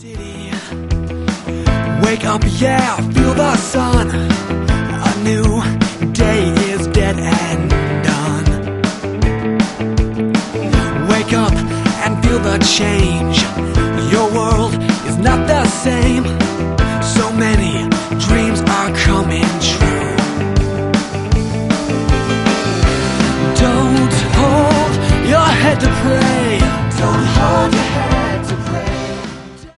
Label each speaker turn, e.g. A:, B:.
A: city. Wake up, yeah, feel the sun. A new day is dead and done. Wake up and feel the change. Your world is not the same. So many dreams are coming true. Don't hold your head to pray.